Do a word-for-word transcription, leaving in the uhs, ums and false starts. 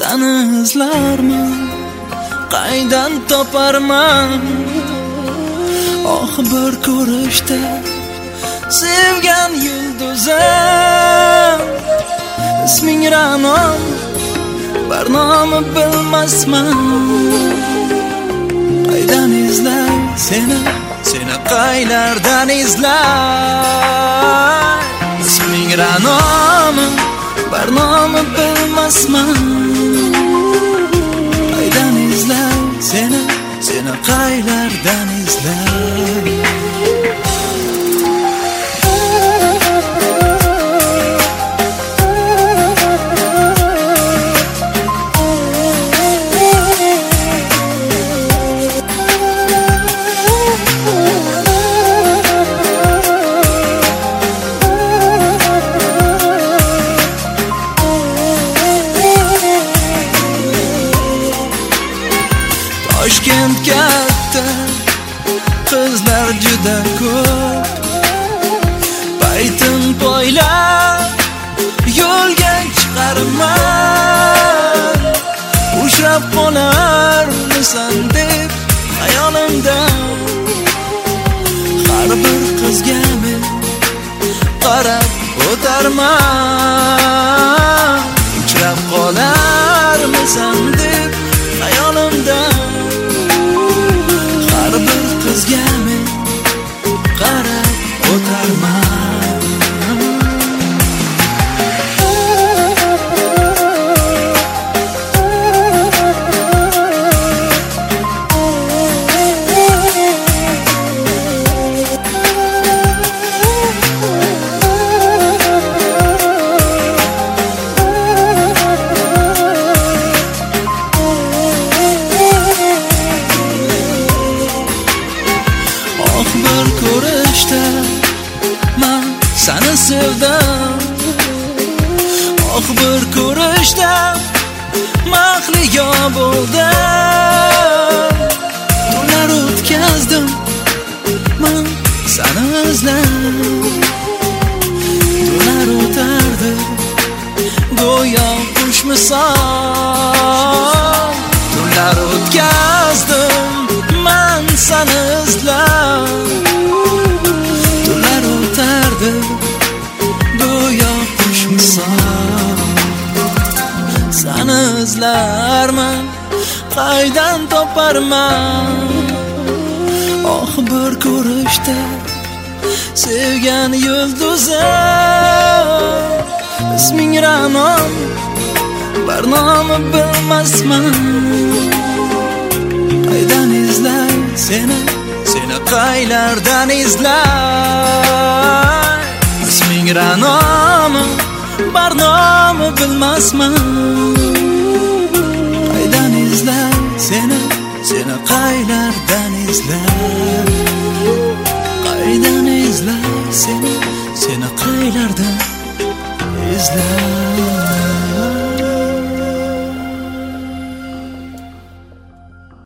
Seni izlarman, qaydan toparman? Oh bir ko'rishda sevgan yulduzim, isming Ra'nom, barnomi bilmasman. Qaydan izlay seni, seni qaylardan izlay? Isming Ra'nom, barnomi bilmasman. Qaydan izlay seni, seni qaylardan izlay? Toshkent katta, qizlar juda ko'p. Baytin poylab yo'lga chiqarman. Ushlab qolarmisan deb xayolimda, har bir qizga men qarab o'tarman. Uchrab qolarmisan deb xayolimda, har bir qizga men qarab o'tarman. Bir ko'rishda men seni sevdim. Oh bir ko'rishda mahliyo bo'ldim. Tunlar o'tkazdim men seni izlab. Tunlar o'tardi go'yo qush misol. Tunlar o'tkazdim men seni izlab. Tunlar o'tardi go'yo qush misol. Seni izlarman, qaydan toparman? Oh bir ko'rishda sevgan yulduzim, isming Ra'nom, barnomi bilmasman. Qaydan izlay seni, seni qaylardan izlay? Isming Ra'nom, barnomi bilmasman. Qaydan izlay seni, seni qaylardan izlay? Qaydan izlay seni, seni qaylardan izlay?